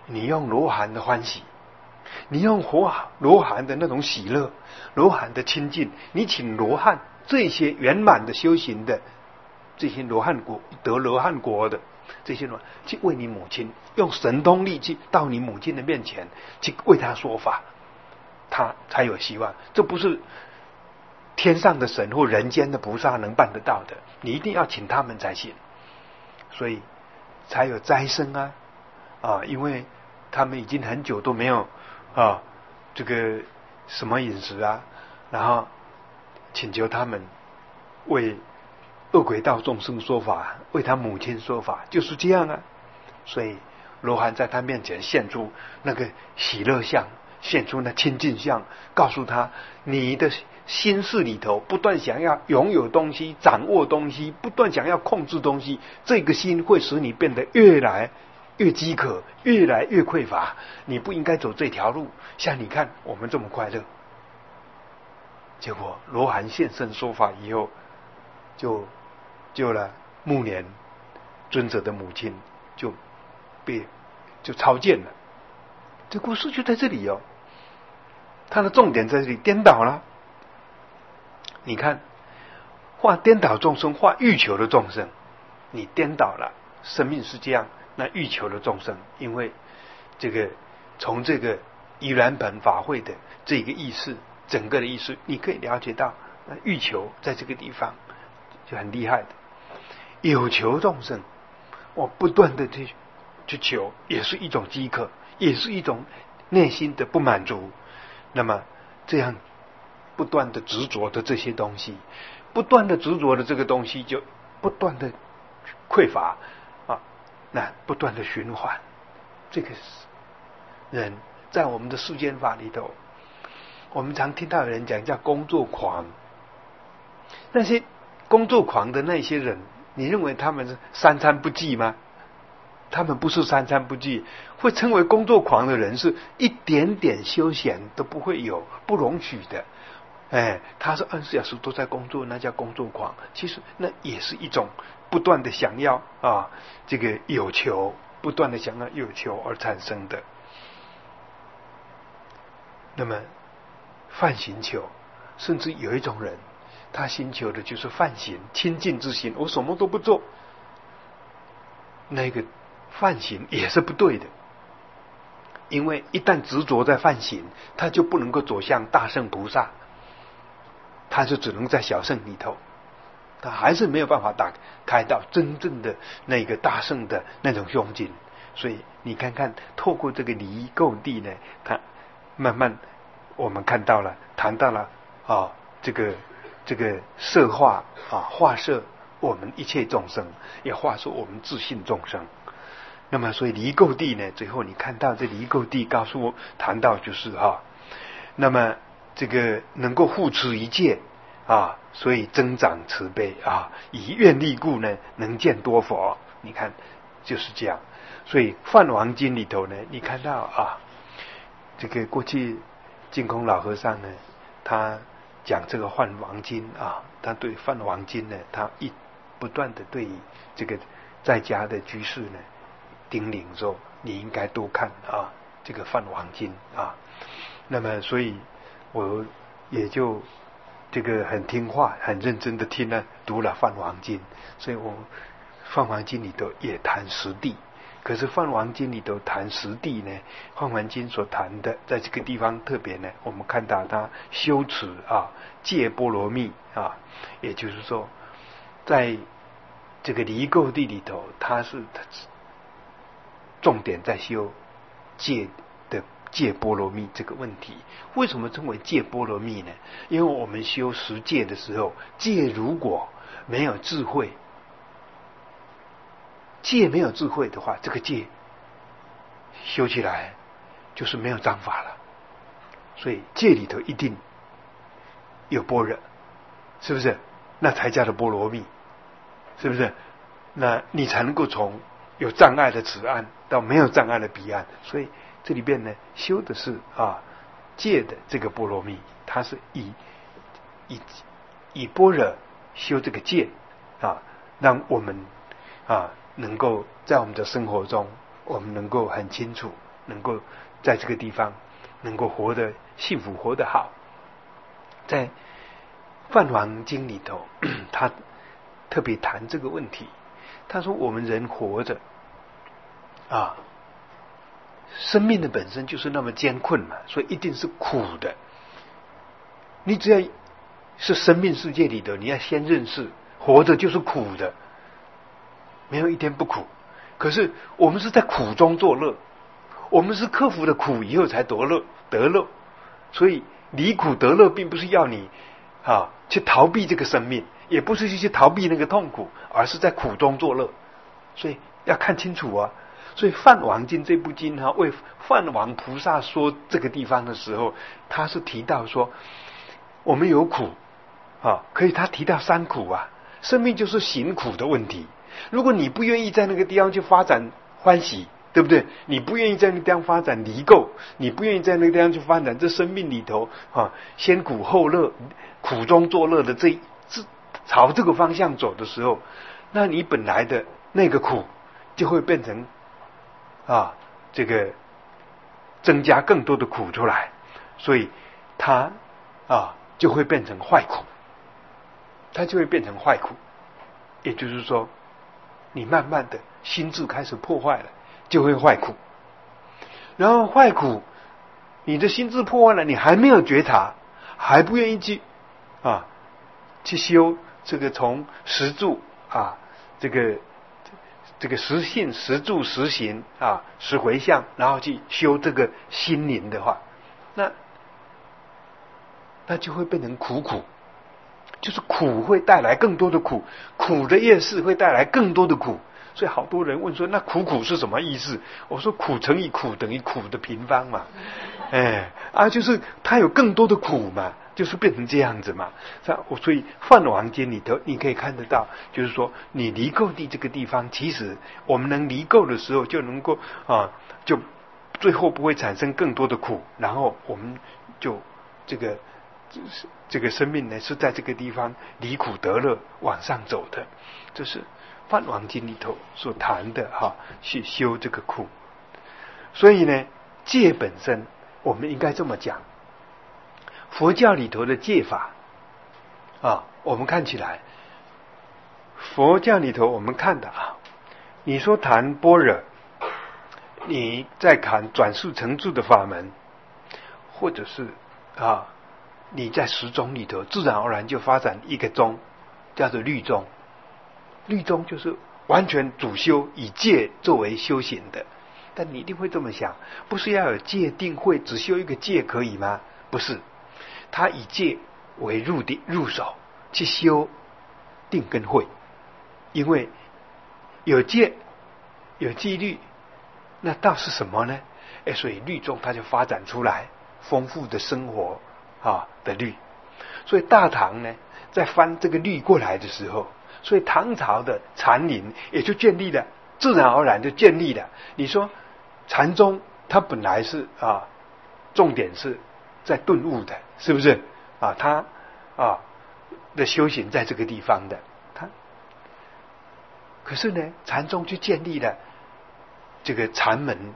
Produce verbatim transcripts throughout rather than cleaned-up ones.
你用罗汉的欢喜，你用罗罗汉的那种喜乐，罗汉的亲近，你请罗汉这些圆满的修行的这些罗汉国得罗汉国的这些人，去为你母亲用神通力去到你母亲的面前去为他说法，他才有希望。这不是天上的神或人间的菩萨能办得到的，你一定要请他们才行。所以才有斋生啊啊，因为他们已经很久都没有啊这个什么饮食啊，然后请求他们为恶鬼道众生说法，为他母亲说法，就是这样啊。所以罗汉在他面前现出那个喜乐相，现出那亲近相，告诉他你的心事里头不断想要拥有东西，掌握东西，不断想要控制东西，这个心会使你变得越来越饥渴，越来越匮乏。你不应该走这条路。像你看我们这么快乐，结果罗汉现身说法以后，就救了暮年尊者的母亲，就被就超荐了。这故事就在这里哦，它的重点在这里，颠倒了。你看，化颠倒众生，化欲求的众生，你颠倒了，生命是这样。那欲求的众生，因为这个从这个盂兰盆法会的这个意识，整个的意识，你可以了解到，那欲求在这个地方就很厉害的。有求众生，我不断的去去求，也是一种饥渴，也是一种内心的不满足。那么这样不断的执着的这些东西，不断的执着的这个东西，就不断的匮乏啊，那不断的循环。这个人在我们的世间法里头，我们常听到有人讲叫工作狂。那些工作狂的那些人，你认为他们是三餐不济吗？他们不是三餐不济，会称为工作狂的人是一点点休闲都不会有，不容许的。哎，他是二十四小时都在工作，那叫工作狂。其实那也是一种不断的想要啊，这个有求，不断的想要有求而产生的。那么犯行求，甚至有一种人，他心求的就是犯行，清净之行，我什么都不做，那个犯行也是不对的。因为一旦执着在犯行，他就不能够走向大圣菩萨，他就只能在小圣里头，他还是没有办法打开到真正的那个大圣的那种胸襟。所以你看看，透过这个离垢地呢，他慢慢我们看到了，谈到了啊，这个这个摄化啊，化摄我们一切众生，也化摄我们自信众生。那么所以离垢地呢，最后你看到这离垢地告诉我谈到就是哈、啊，那么这个能够护持一切啊，所以增长慈悲啊，以愿力故呢，能见多佛。你看就是这样。所以《梵王经》里头呢，你看到啊，这个过去净空老和尚呢，他讲这个《梵王经》啊，他对《梵王经》呢，他一不断的对这个在家的居士呢叮咛说，你应该多看啊这个《梵王经》啊。那么所以我也就这个很听话，很认真的听了读了《梵王经》，所以我《梵王经》里头也谈实地。可是《梵王经》里头谈实地呢，《梵王经》所谈的，在这个地方特别呢，我们看到他修持啊戒波罗蜜啊，也就是说，在这个离垢地里头，他是重点在修戒的戒波罗蜜这个问题。为什么称为戒波罗蜜呢？因为我们修十戒的时候，戒如果没有智慧，戒没有智慧的话，这个戒修起来就是没有章法了。所以戒里头一定有般若，是不是？那才叫做波罗蜜，是不是？那你才能够从有障碍的此岸到没有障碍的彼岸。所以这里边呢，修的是啊戒的这个波罗蜜，它是以以以般若修这个戒啊，让我们啊能够在我们的生活中，我们能够很清楚能够在这个地方能够活得幸福，活得好。在《梵王经》里头，他特别谈这个问题。他说我们人活着啊，生命的本身就是那么艰困嘛，所以一定是苦的。你只要是生命世界里的，你要先认识活着就是苦的，没有一天不苦。可是我们是在苦中作乐，我们是克服了苦以后才得乐得乐。所以离苦得乐并不是要你啊去逃避这个生命，也不是去逃避那个痛苦，而是在苦中作乐。所以要看清楚啊。所以《梵王经》这部经哈，为梵王菩萨说这个地方的时候，他是提到说我们有苦啊，可以他提到三苦啊，生命就是行苦的问题。如果你不愿意在那个地方去发展欢喜，对不对？你不愿意在那个地方发展离垢，你不愿意在那个地方去发展这生命里头啊先苦后乐，苦中作乐的这这朝这个方向走的时候，那你本来的那个苦就会变成啊这个增加更多的苦出来，所以它啊就会变成坏苦，它就会变成坏苦。也就是说，你慢慢的心智开始破坏了，就会坏苦。然后坏苦，你的心智破坏了，你还没有觉察，还不愿意去啊去修这个从十住啊这个这个十信十住十行啊十回向，然后去修这个心灵的话，那那就会变成苦苦。就是苦会带来更多的苦，苦的业事会带来更多的苦。所以好多人问说，那苦苦是什么意思？我说苦乘以苦等于苦的平方嘛，哎啊，就是它有更多的苦嘛，就是变成这样子嘛。所以《梵王经》里头你可以看得到，就是说你离垢地这个地方，其实我们能离垢的时候，就能够啊，就最后不会产生更多的苦，然后我们就这个。这个生命呢是在这个地方离苦得乐往上走的，这是《梵王经》里头所谈的哈，去修这个苦。所以呢，戒本身我们应该这么讲，佛教里头的戒法啊，我们看起来，佛教里头我们看的啊，你说谈般若，你在谈转速成住的法门，或者是啊。你在十宗里头自然而然就发展一个宗，叫做律宗。律宗就是完全主修以戒作为修行的。但你一定会这么想，不是要有戒定慧，只修一个戒可以吗？不是，他以戒为入定入手去修定跟慧，因为有戒有纪律，那道是什么呢？哎，所以律宗它就发展出来丰富的生活啊的律。所以大唐呢在翻这个律过来的时候，所以唐朝的禅林也就建立了，自然而然就建立了。你说禅宗它本来是啊重点是在顿悟的，是不是啊？它啊的修行在这个地方的，它可是呢禅宗就建立了这个禅门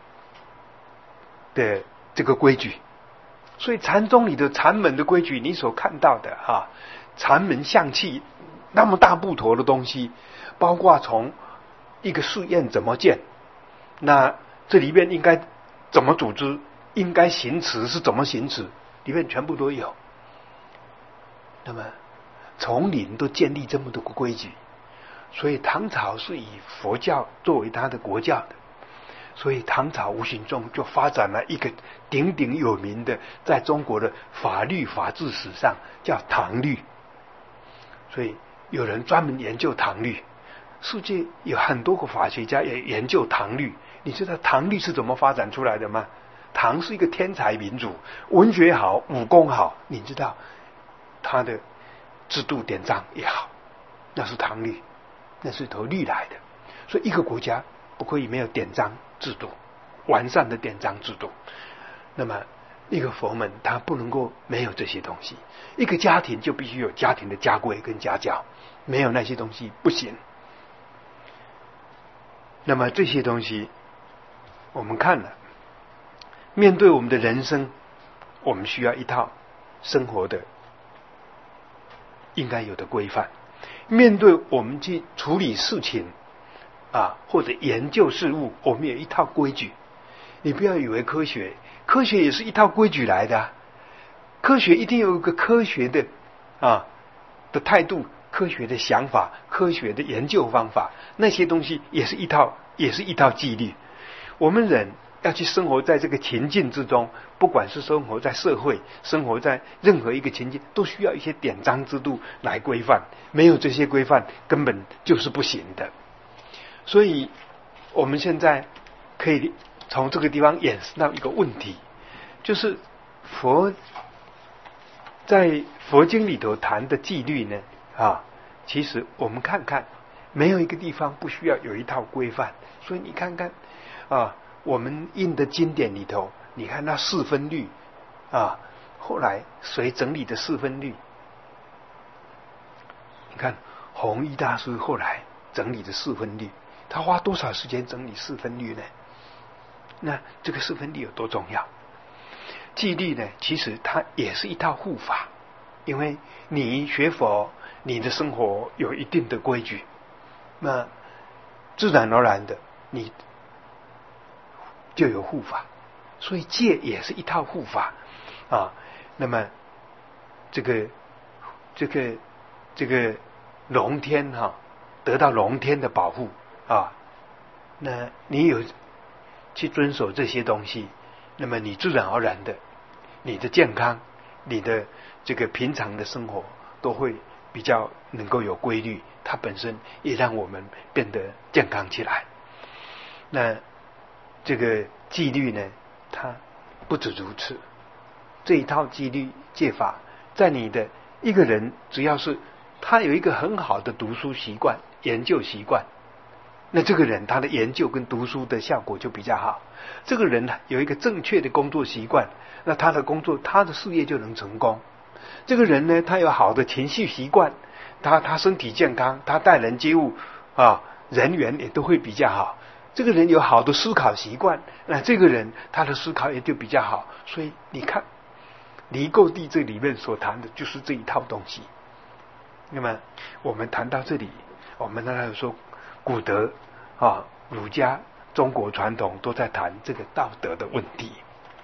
的这个规矩。所以禅宗里的禅门的规矩，你所看到的啊，禅门象气那么大部头的东西，包括从一个寺院怎么建，那这里面应该怎么组织，应该行持是怎么行持，里面全部都有。那么丛林都建立这么多个规矩，所以唐朝是以佛教作为它的国教的。所以唐朝无形中就发展了一个鼎鼎有名的在中国的法律法治史上叫唐律。所以有人专门研究唐律，世界有很多个法学家也研究唐律。你知道唐律是怎么发展出来的吗？唐是一个天才民族，文学好，武功好，你知道他的制度典章也好，那是唐律，那是头律来的。所以一个国家不可以没有典章制度，完善的典章制度。那么一个佛门它不能够没有这些东西，一个家庭就必须有家庭的家规跟家教，没有那些东西不行。那么这些东西我们看了面对我们的人生，我们需要一套生活的应该有的规范。面对我们去处理事情啊，或者研究事物，我们有一套规矩。你不要以为科学，科学也是一套规矩来的、啊。科学一定有一个科学的啊的态度、科学的想法、科学的研究方法，那些东西也是一套，也是一套纪律。我们人要去生活在这个情境之中，不管是生活在社会，生活在任何一个情境，都需要一些典章制度来规范。没有这些规范，根本就是不行的。所以，我们现在可以从这个地方衍生到一个问题，就是佛在佛经里头谈的纪律呢，啊，其实我们看看，没有一个地方不需要有一套规范。所以你看看啊。我们印的经典里头，你看那四分律啊，后来谁整理的四分律？你看弘一大师后来整理的四分律，他花多少时间整理四分律呢？那这个四分律有多重要？纪律呢，其实它也是一套护法，因为你学佛，你的生活有一定的规矩，那自然而然的你就有护法，所以戒也是一套护法啊。那么这个这个这个龙天哈、啊，得到龙天的保护啊，那你有去遵守这些东西，那么你自然而然的，你的健康，你的这个平常的生活都会比较能够有规律，它本身也让我们变得健康起来。那这个纪律呢，它不止如此。这一套纪律戒法，在你的一个人，只要是他有一个很好的读书习惯、研究习惯，那这个人他的研究跟读书的效果就比较好。这个人有一个正确的工作习惯，那他的工作、他的事业就能成功。这个人呢，他有好的情绪习惯，他他身体健康，他待人接物啊，人缘也都会比较好。这个人有好的思考习惯，那这个人他的思考也就比较好。所以你看离垢地这里面所谈的就是这一套东西。那么我们谈到这里，我们刚才说古德啊、儒家、中国传统都在谈这个道德的问题。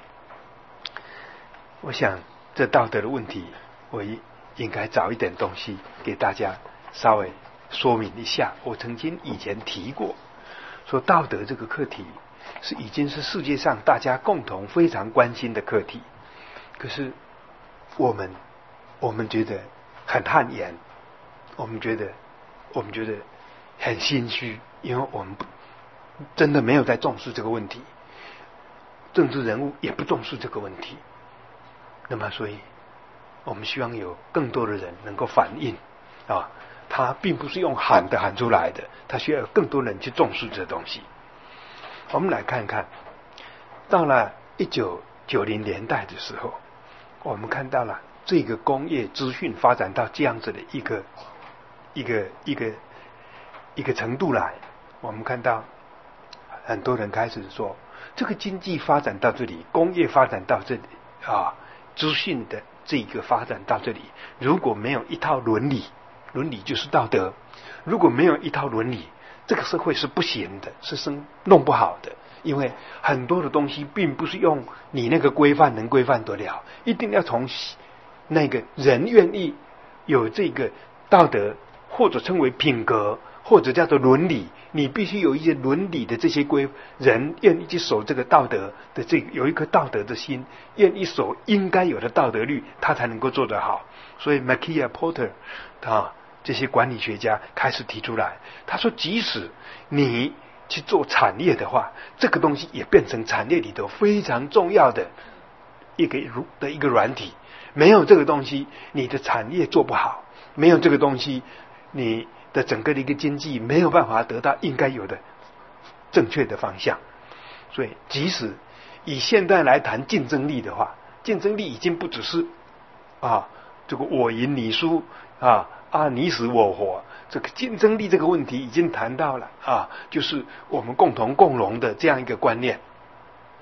我想这道德的问题，我应该找一点东西给大家稍微说明一下。我曾经以前提过，说道德这个课题是已经是世界上大家共同非常关心的课题，可是我们我们觉得很汗颜，我们觉得我们觉得很心虚，因为我们不真的没有在重视这个问题，政治人物也不重视这个问题。那么所以我们希望有更多的人能够反映啊，他并不是用喊的喊出来的，他需要有更多人去重视这东西。我们来看看，到了一九九零年代的时候，我们看到了这个工业资讯发展到这样子的一个一个一个一个程度来，我们看到很多人开始说，这个经济发展到这里，工业发展到这里啊，资讯的这个发展到这里，如果没有一套伦理，伦理就是道德，如果没有一套伦理，这个社会是不行的，是生弄不好的。因为很多的东西并不是用你那个规范能规范得了，一定要从那个人愿意有这个道德，或者称为品格，或者叫做伦理，你必须有一些伦理的这些规，人愿意去守这个道德的这个有一颗道德的心，愿意守应该有的道德律，他才能够做得好。所以 Macia Porter 啊这些管理学家开始提出来，他说即使你去做产业的话，这个东西也变成产业里头非常重要的一个的一个软体。没有这个东西，你的产业做不好；没有这个东西，你的整个的一个经济没有办法得到应该有的正确的方向。所以，即使以现在来谈竞争力的话，竞争力已经不只是啊这个我赢你输啊啊你死我活。这个竞争力这个问题已经谈到了啊，就是我们共同共荣的这样一个观念。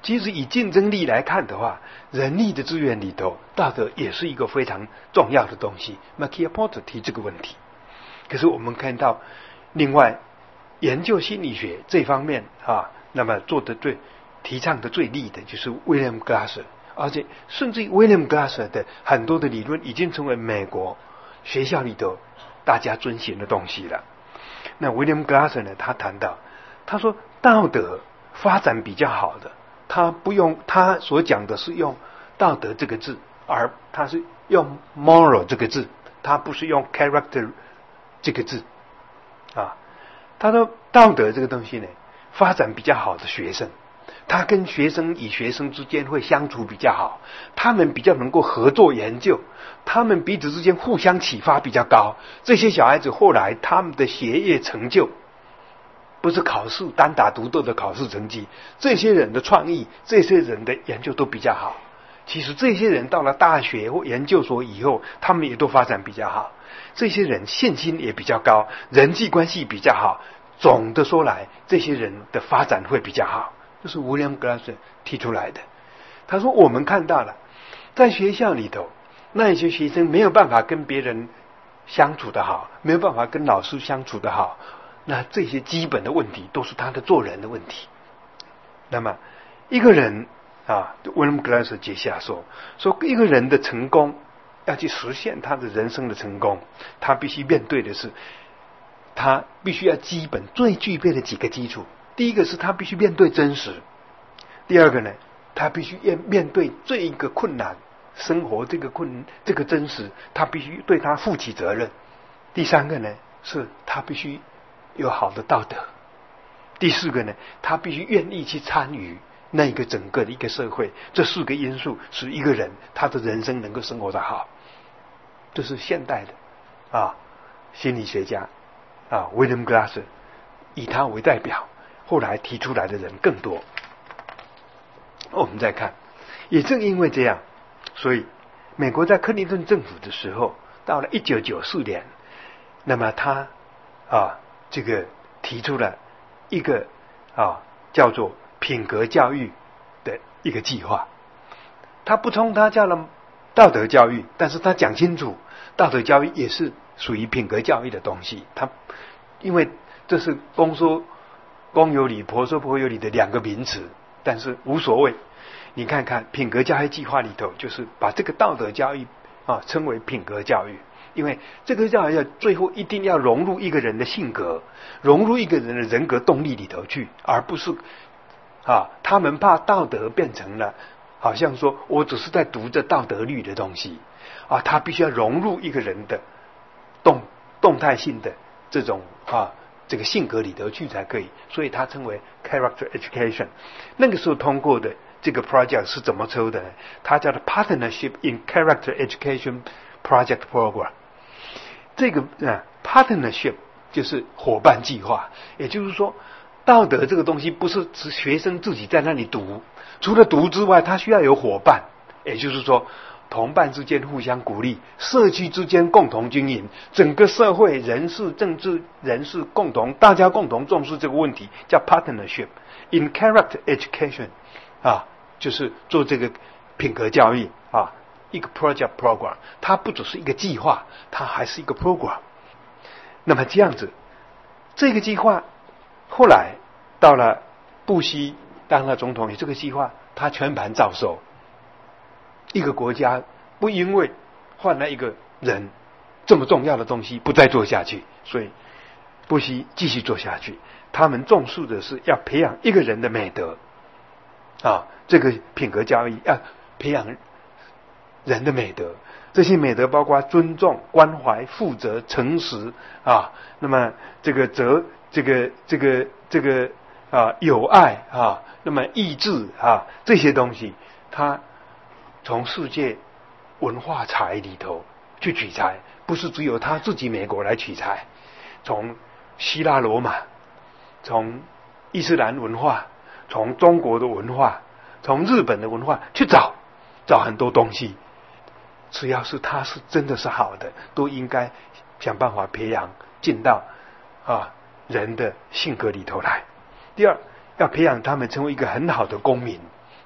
其实以竞争力来看的话，人力的资源里头，道德也是一个非常重要的东西。Marcia Porter 提这个问题，可是我们看到，另外研究心理学这方面啊，那么做的最提倡的最厉的就是 William Glasser， 而且甚至于 William Glasser 的很多的理论已经成为美国学校里头大家遵循的东西了。那 William Glasser 呢，他谈到，他说道德发展比较好的，他不用他所讲的是用道德这个字，而他是用 moral 这个字，他不是用 character 这个字啊。他说道德这个东西呢，发展比较好的学生，他跟学生与学生之间会相处比较好，他们比较能够合作研究，他们彼此之间互相启发比较高。这些小孩子后来他们的学业成就不是考试单打独斗的考试成绩，这些人的创意，这些人的研究都比较好。其实这些人到了大学或研究所以后，他们也都发展比较好，这些人信心也比较高，人际关系比较好。总的说来，这些人的发展会比较好，这是 William Glasser 提出来的。他说我们看到了在学校里头，那一些学生没有办法跟别人相处的好，没有办法跟老师相处的好，那这些基本的问题都是他的做人的问题。那么一个人啊 William Glasser 接下说说一个人的成功，要去实现他的人生的成功，他必须面对的是，他必须要基本最具备的几个基础。第一个是他必须面对真实，第二个呢，他必须面面对这一个困难，生活这个困这个真实，他必须对他负起责任。第三个呢，是他必须有好的道德。第四个呢，他必须愿意去参与那个整个的一个社会。这四个因素使一个人他的人生能够生活得好。这是现代的啊心理学家啊 William Glasser 以他为代表，后来提出来的人更多。我们再看，也正因为这样，所以美国在克林顿政府的时候，到了一九九四年，那么他啊这个提出了一个啊叫做品格教育的一个计划。他不称他叫了道德教育，但是他讲清楚道德教育也是属于品格教育的东西。他因为这是公说公有理，婆说婆有理的两个名词，但是无所谓。你看看品格教育计划里头，就是把这个道德教育啊称为品格教育。因为这个教育要最后一定要融入一个人的性格，融入一个人的人格动力里头去，而不是啊他们怕道德变成了好像说我只是在读着道德律的东西啊，他必须要融入一个人的动动态性的这种啊这个性格里头去才可以，所以它称为 character education。 那个时候通过的这个 project 是怎么抽的呢？它叫做 Partnership in Character Education Project Program。 这个啊 partnership 就是伙伴计划，也就是说道德这个东西不是只学生自己在那里读，除了读之外，他需要有伙伴，也就是说同伴之间互相鼓励，社区之间共同经营，整个社会人事政治人士共同大家共同重视这个问题，叫 partnership in character education 啊，就是做这个品格教育啊，一个 project program。 它不只是一个计划，它还是一个 program。 那么这样子，这个计划后来到了布希当了总统，这个计划他全盘照收。一个国家不因为换了一个人这么重要的东西不再做下去，所以布希继续做下去。他们重视的是要培养一个人的美德啊，这个品格教育要培养人的美德。这些美德包括尊重、关怀、负责、诚实啊，那么这个责这个这个这个啊友爱啊，那么意志啊，这些东西他从世界文化财里头去取材，不是只有他自己美国来取材，从希腊罗马，从伊斯兰文化，从中国的文化，从日本的文化去找找很多东西。只要是他是真的是好的，都应该想办法培养进到啊人的性格里头来。第二，要培养他们成为一个很好的公民，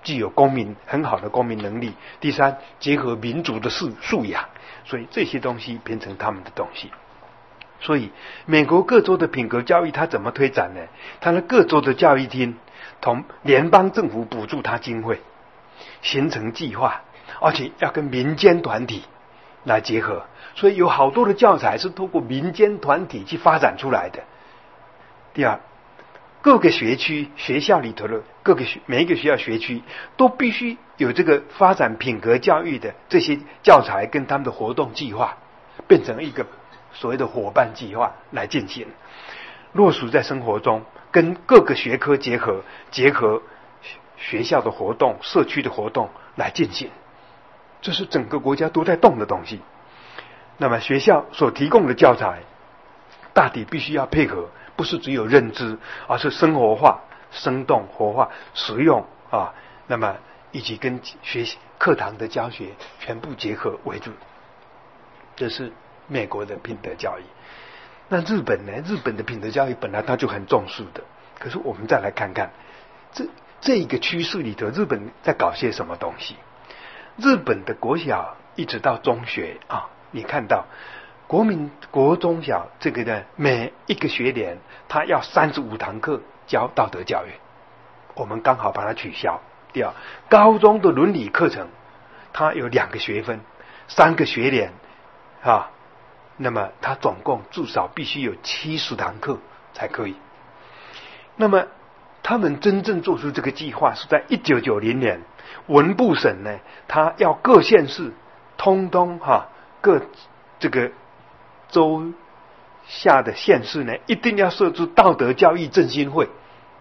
具有公民很好的公民能力。第三，结合民族的素素养，所以这些东西变成他们的东西。所以美国各州的品格教育它怎么推展呢？它的各州的教育厅同联邦政府补助它经费，形成计划，而且要跟民间团体来结合，所以有好多的教材是透过民间团体去发展出来的。第二，各个学区学校里头的各个学每一个学校学区都必须有这个发展品格教育的这些教材跟他们的活动计划，变成一个所谓的伙伴计划来进行，落实在生活中，跟各个学科结合，结合学校的活动、社区的活动来进行，这是整个国家都在动的东西。那么学校所提供的教材，大抵必须要配合，不是只有认知，而是生活化、生动活化、实用啊，那么以及跟学课堂的教学全部结合为主。这是美国的品德教育。那日本呢？日本的品德教育本来它就很重视的，可是我们再来看看这这一个趋势里头，日本在搞些什么东西？日本的国小一直到中学啊，你看到国民国中小这个呢，每一个学年它要三十五堂课教道德教育，我们刚好把它取消。第二，高中的伦理课程它有两个学分，三个学年啊，那么它总共至少必须有七十堂课才可以。那么他们真正做出这个计划是在一九九零年，文部省呢，他要各县市通通哈、啊、各这个州下的县市呢，一定要设置道德教育振兴会，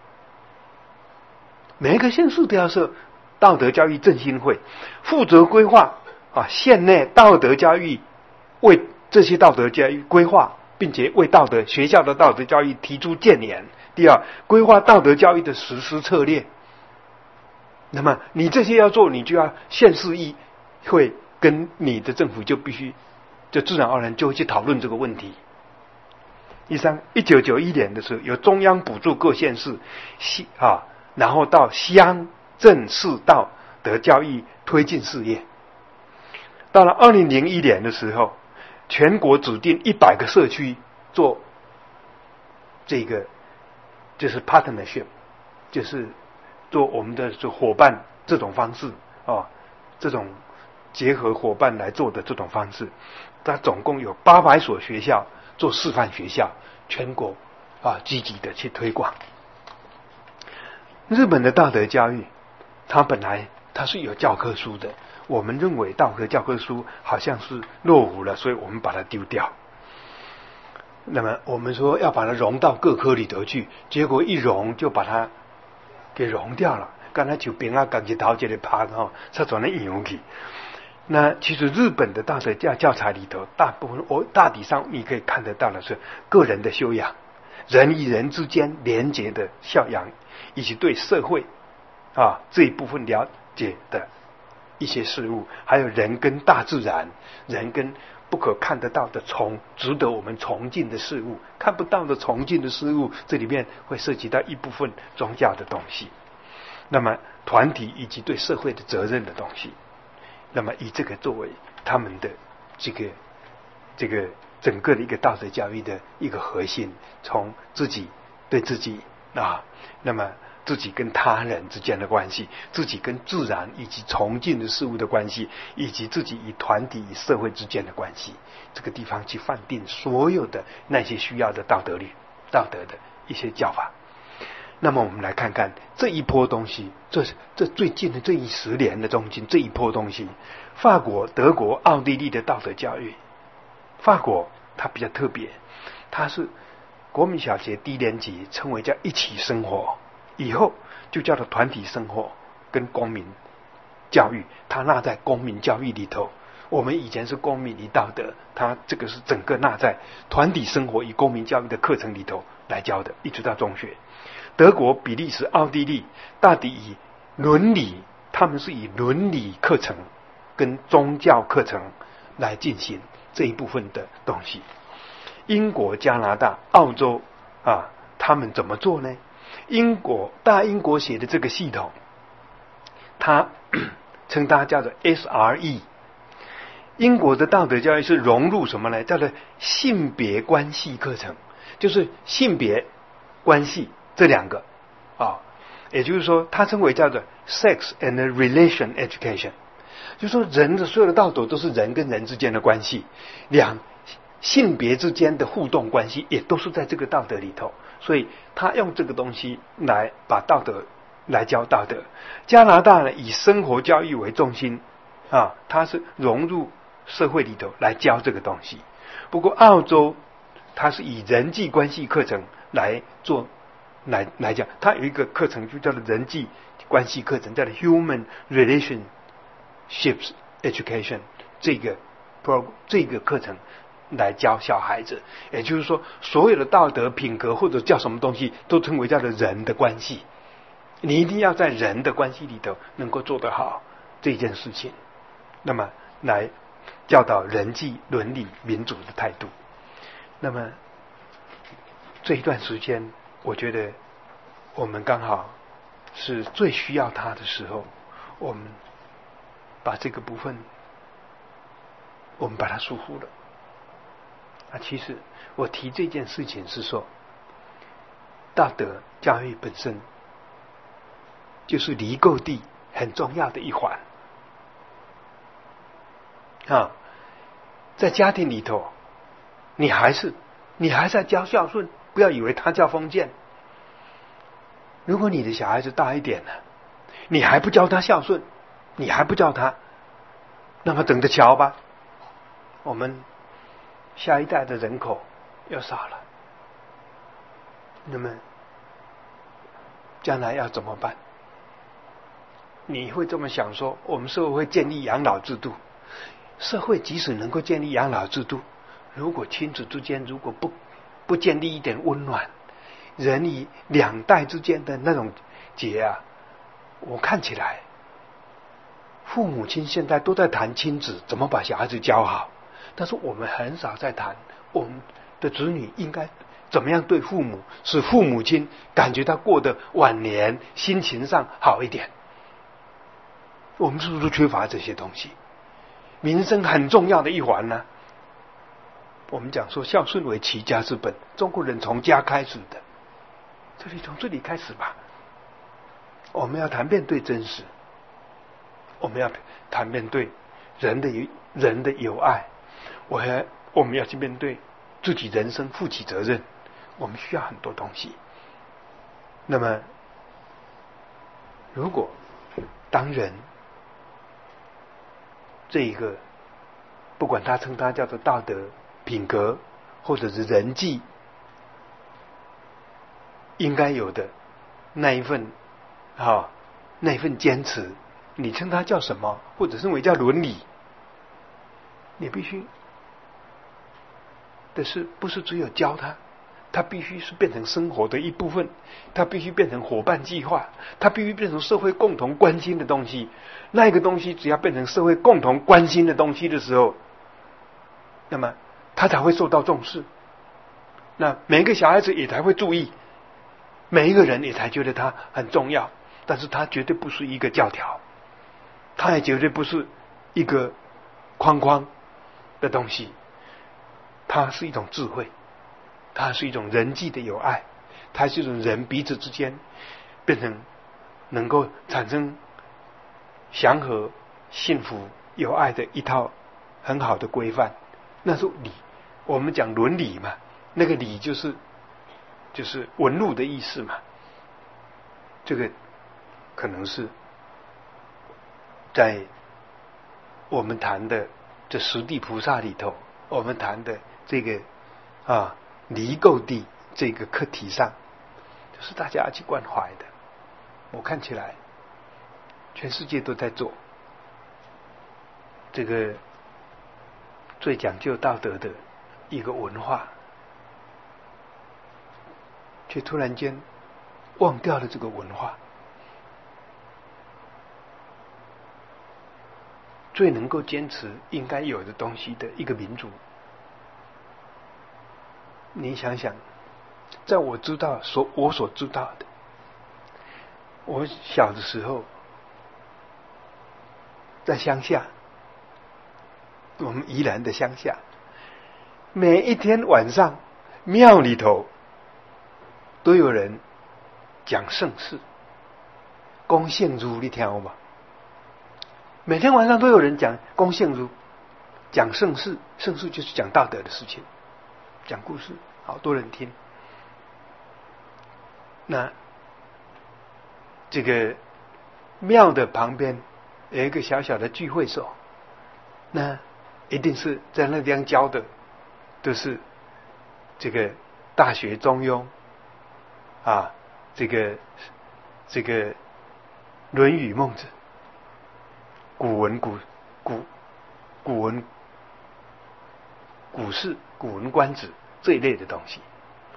每一个县市都要设道德教育振兴会，负责规划啊县内道德教育，为这些道德教育规划，并且为道德学校的道德教育提出建言。第二，规划道德教育的实施策略。那么你这些要做，你就要县市议会跟你的政府就必须，就自然而然就会去讨论这个问题。第三，一九九一年的时候，由中央补助各县市啊，然后到乡镇市道德教育推进事业。到了二零零一年的时候，全国指定一百个社区做这个就是 partnership， 就是做我们的做伙伴这种方式啊，这种结合伙伴来做的这种方式，它总共有八百所学校做示范学校，全国啊积极的去推广。日本的道德教育，它本来它是有教科书的，我们认为道德教科书好像是落伍了，所以我们把它丢掉。那么我们说要把它融到各科里头去，结果一融就把它给融掉了。刚才就别啊刚去陶这里趴哈，才转了引用去。那其实日本的道德教教材里头，大部分我大体上你可以看得到的是个人的修养，人与人之间连结的教养，以及对社会啊这一部分了解的一些事物，还有人跟大自然，人跟不可看得到的崇值得我们崇敬的事物，看不到的崇敬的事物，这里面会涉及到一部分宗教的东西，那么团体以及对社会的责任的东西，那么以这个作为他们的这个这个整个的一个道德教育的一个核心，从自己对自己啊，那么自己跟他人之间的关系，自己跟自然以及崇敬的事物的关系，以及自己与团体与社会之间的关系，这个地方去判定所有的那些需要的道德律、道德的一些教法。那么我们来看看这一波东西，这这最近的这一十年的中间这一波东西，法国、德国、奥地利的道德教育。法国它比较特别，它是国民小学低年级称为叫一起生活，以后就叫做团体生活跟公民教育，它纳在公民教育里头。我们以前是公民与道德，它这个是整个纳在团体生活与公民教育的课程里头来教的，一直到中学。德国、比利时、奥地利大抵以伦理，他们是以伦理课程跟宗教课程来进行这一部分的东西。英国、加拿大、澳洲啊，他们怎么做呢？英国大英国写的这个系统， 他称它叫做 S R E。英国的道德教育是融入什么呢？叫做性别关系课程，就是性别关系这两个啊，也就是说，它称为叫做 Sex and Relation Education， 就是说人的所有的道德都是人跟人之间的关系，两性别之间的互动关系也都是在这个道德里头，所以他用这个东西来把道德来教道德。加拿大呢，以生活教育为重心啊，它是融入社会里头来教这个东西。不过澳洲它是以人际关系课程来做来来讲，它有一个课程就叫做人际关系课程，叫做 Human Relationships Education， 这个 pro 这个课程来教小孩子。也就是说，所有的道德品格或者叫什么东西都称为叫做人的关系，你一定要在人的关系里头能够做得好这件事情，那么来教导人际伦理民主的态度。那么这一段时间我觉得我们刚好是最需要它的时候，我们把这个部分我们把它疏忽了啊。其实我提这件事情是说，道德教育本身就是离垢地很重要的一环啊。在家庭里头，你还是你还是在教孝顺，不要以为他叫封建。如果你的小孩子大一点了，你还不教他孝顺，你还不教他，那么等着瞧吧，我们下一代的人口要少了，那么将来要怎么办？你会这么想说，我们社会会建立养老制度，社会即使能够建立养老制度，如果亲子之间如果不不建立一点温暖，人与两代之间的那种结啊，我看起来父母亲现在都在谈亲子怎么把小孩子教好，但是我们很少在谈我们的子女应该怎么样对父母，使父母亲感觉到过得晚年心情上好一点。我们是不是缺乏这些东西？民生很重要的一环呢、啊。我们讲说孝顺为齐家之本，中国人从家开始的，这里从这里开始吧。我们要谈面对真实，我们要谈面对人的人的友爱，我还我们要去面对自己人生负起责任，我们需要很多东西。那么如果当人这一个不管他称它叫做道德品格或者是人际应该有的那一份啊那一份坚持，你称它叫什么，或者认为叫伦理，你必须的是不是只有教他，它必须是变成生活的一部分，它必须变成伙伴计划，它必须变成社会共同关心的东西。那一个东西只要变成社会共同关心的东西的时候，那么他才会受到重视，那每一个小孩子也才会注意，每一个人也才觉得他很重要。但是他绝对不是一个教条，他也绝对不是一个框框的东西，它是一种智慧，它是一种人际的友爱，它是一种人彼此之间变成能够产生祥和、幸福、有爱的一套很好的规范。那是理，我们讲伦理嘛，那个理就是就是纹路的意思嘛。这个可能是在我们谈的这十地菩萨里头，我们谈的这个啊离垢地这个课题上，就是大家要去关怀的。我看起来全世界都在做这个最讲究道德的一个文化，却突然间忘掉了这个文化。最能够坚持应该有的东西的一个民族，你想想，在我知道所我所知道的，我小的时候在乡下，我们宜兰的乡下，每一天晚上庙里头都有人讲圣事，讲圣儒，你听过吗？每天晚上都有人讲讲圣儒，讲圣事，圣事就是讲道德的事情，讲故事，好多人听。那这个庙的旁边有一个小小的聚会所，那一定是在那地方教的都是这个大学中庸啊，这个这个论语孟子、古文古古古文古事、古文观止这一类的东西。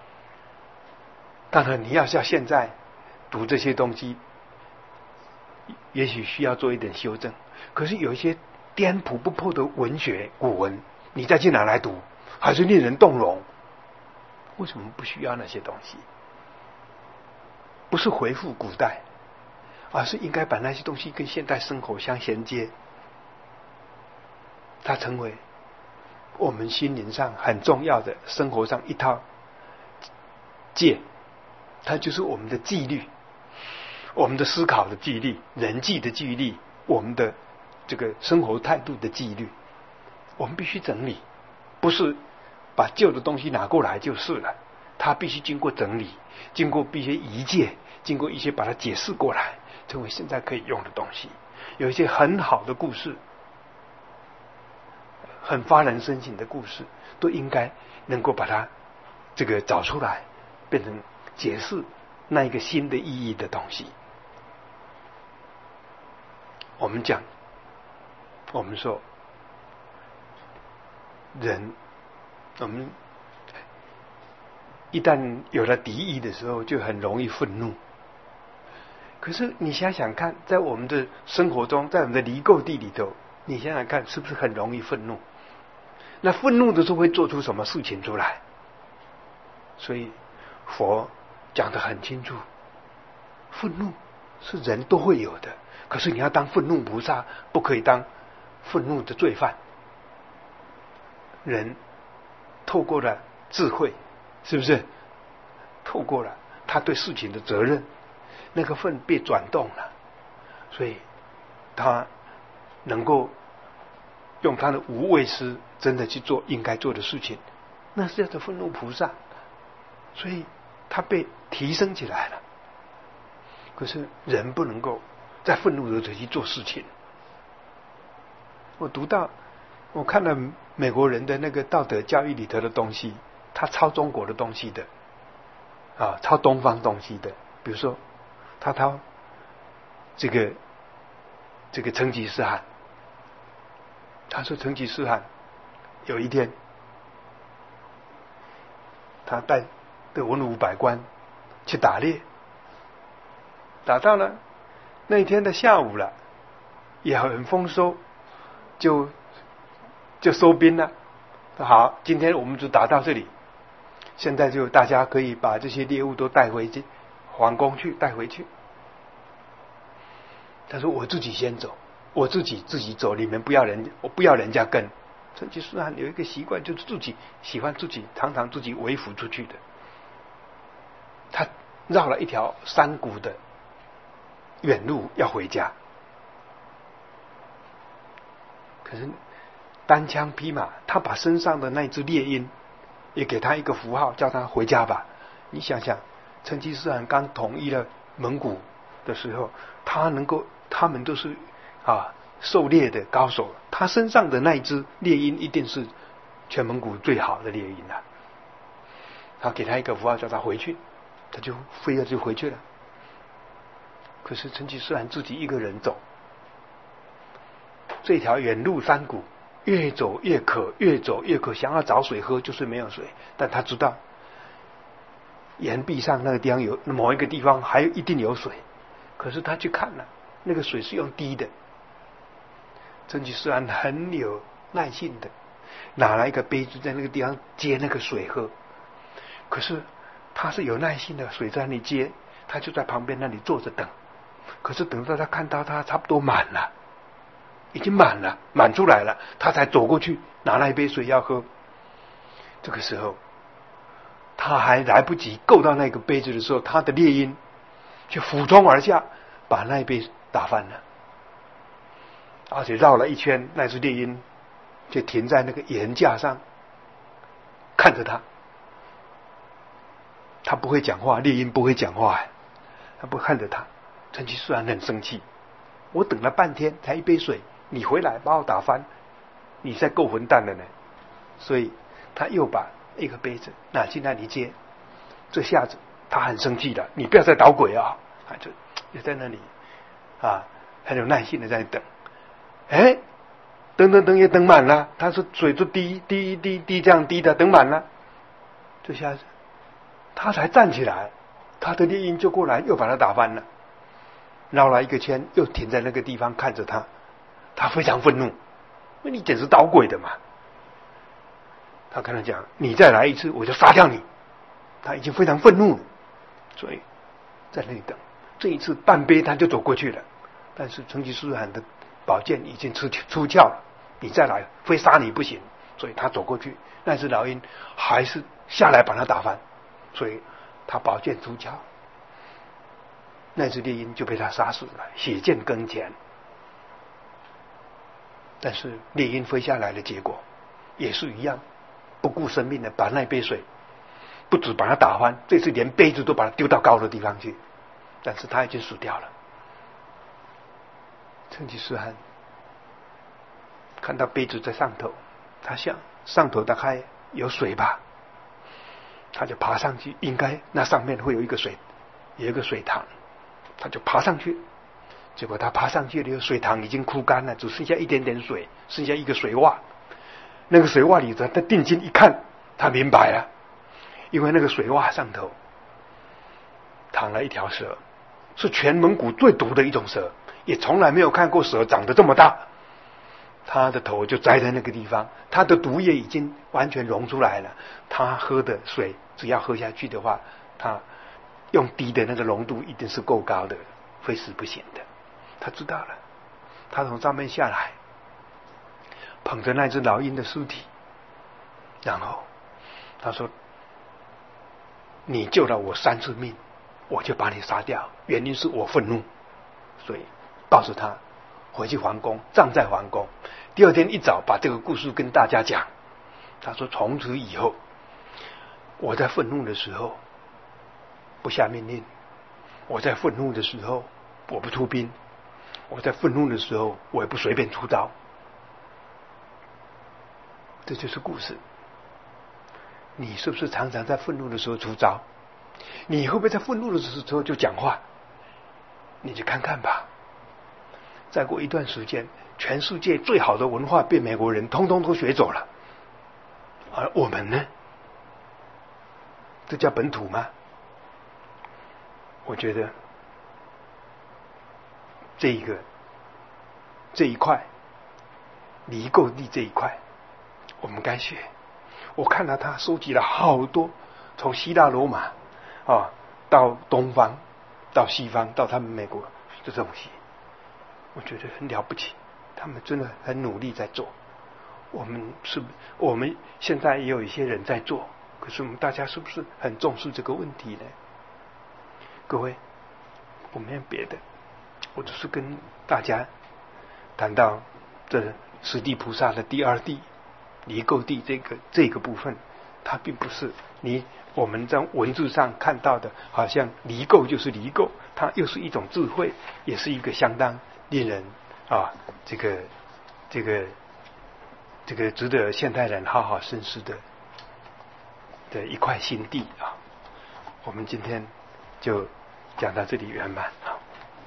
当然你要像现在读这些东西，也许需要做一点修正，可是有一些颠扑不破的文学古文，你再去拿来读还是令人动容。为什么不需要那些东西？不是回复古代，而是应该把那些东西跟现代生活相衔接，它成为我们心灵上很重要的生活上一套戒，它就是我们的纪律，我们的思考的纪律，人际的纪律，我们的这个生活态度的纪律，我们必须整理，不是把旧的东西拿过来就是了，它必须经过整理，经过一些移介，经过一些把它解释过来，成为现在可以用的东西。有一些很好的故事，很发人深省的故事，都应该能够把它这个找出来，变成解释那一个新的意义的东西。我们讲，我们说人，我们一旦有了敌意的时候，就很容易愤怒。可是你想想看，在我们的生活中，在我们的离垢地里头，你想想看，是不是很容易愤怒？那愤怒的时候会做出什么事情出来？所以佛讲得很清楚，愤怒是人都会有的，可是你要当愤怒菩萨，不可以当愤怒的罪犯。人透过了智慧，是不是透过了他对事情的责任，那个愤被转动了，所以他能够用他的无畏思真的去做应该做的事情，那是叫做愤怒菩萨，所以他被提升起来了。可是人不能够在愤怒的时候去做事情。我读到我看了美国人的那个道德教育里头的东西，他抄中国的东西的啊，抄东方东西的，比如说他抄这个这个成吉思汗，他说成吉思汗有一天他带的文武百官去打猎，打到了那一天的下午了，也很丰收，就就收兵了。好，今天我们就打到这里，现在就大家可以把这些猎物都带回去皇宫去，带回去。他说我自己先走，我自己自己走，你们不要人，我不要人家跟。成吉思汗有一个习惯，就是自己喜欢自己，常常自己微服出去的。他绕了一条山谷的远路要回家，可是单枪匹马，他把身上的那只猎鹰也给他一个符号，叫他回家吧。你想想，成吉思汗刚统一了蒙古的时候，他能够，他们都是啊狩猎的高手，他身上的那一只猎鹰一定是全蒙古最好的猎鹰了。他给他一个符号，叫他回去，他就飞了，就回去了。可是成吉思汗自己一个人走这条远路山谷，越走越渴，越走越渴，想要找水喝，就是没有水。但他知道岩壁上那个地方有某一个地方还一定有水，可是他去看了，那个水是用滴的。成吉思汗很有耐性的拿来一个杯子，在那个地方接那个水喝。可是他是有耐心的，水在那里接，他就在旁边那里坐着等。可是等到他看到他差不多满了， 已经满了，满出来了，他才走过去拿那一杯水要喝。这个时候他还来不及够到那个杯子的时候，他的猎鹰就俯冲而下，把那一杯打翻了，而且绕了一圈，那只猎鹰就停在那个岩架上看着他。他不会讲话，猎鹰不会讲话，他不看着他。成吉思汗很生气，我等了半天才一杯水，你回来把我打翻，你才够混蛋了呢。所以他又把一个杯子拿进那里接，这下子他很生气了，你不要再捣鬼啊！他就就在那里啊，很有耐心的在等。哎，等等等也等满了，他说水就滴滴滴滴这样滴的，等满了，这下子他才站起来，他的猎鹰就过来又把他打翻了，绕了一个圈又停在那个地方看着他，他非常愤怒，因为你简直捣鬼的嘛。他跟他讲，你再来一次我就杀掉你。他已经非常愤怒了，所以在那里等。这一次半杯他就走过去了，但是成吉思汗的宝剑已经出出鞘了，你再来非杀你不行。所以他走过去，那只老鹰还是下来把他打翻，所以他宝剑出鞘，那只猎鹰就被他杀死了，血溅跟前。但是猎鹰飞下来的结果也是一样，不顾生命的把那杯水不止把他打翻，这次连杯子都把他丢到高的地方去，但是他已经死掉了。成吉思汗看到杯子在上头，他想上头大概有水吧，他就爬上去，应该那上面会有一个水，有一个水塘，他就爬上去。结果他爬上去了，水塘已经枯干了，只剩下一点点水，剩下一个水洼。那个水洼里头，他定睛一看，他明白了，因为那个水洼上头躺了一条蛇，是全蒙古最毒的一种蛇，也从来没有看过蛇长得这么大。他的头就栽在那个地方，他的毒液已经完全溶出来了，他喝的水只要喝下去的话，他用滴的那个浓度一定是够高的，会死不行的。他知道了，他从上面下来，捧着那只老鹰的尸体，然后他说，你救了我三次命，我就把你杀掉，原因是我愤怒。所以抱着他回去皇宫，葬在皇宫。第二天一早把这个故事跟大家讲，他说从此以后，我在愤怒的时候不下命令，我在愤怒的时候我不出兵，我在愤怒的时候我也不随便出招。这就是故事。你是不是常常在愤怒的时候出招？你会不会在愤怒的时候就讲话？你去看看吧。再过一段时间，全世界最好的文化被美国人通通都学走了，而我们呢？这叫本土吗？我觉得这一个这一块离垢地这一块我们该学。我看到他收集了好多从希腊罗马啊到东方到西方到他们美国的东西，我觉得很了不起，他们真的很努力在做。我们是我们现在也有一些人在做，可是我们大家是不是很重视这个问题呢？各位，我没有别的，我只是跟大家谈到这十地菩萨的第二地离垢地这个这个部分，它并不是你我们在文字上看到的好像离垢就是离垢，它又是一种智慧，也是一个相当令人啊这个这个这个值得现代人好好深思的的一块心地啊。我们今天就讲到这里圆满啊。